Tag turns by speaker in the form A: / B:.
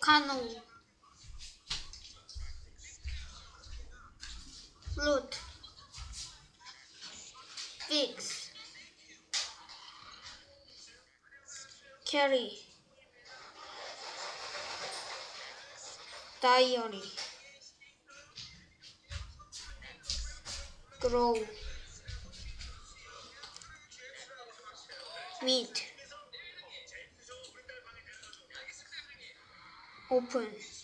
A: Canoe, flute, fix, carry, diary, grow, meet, open,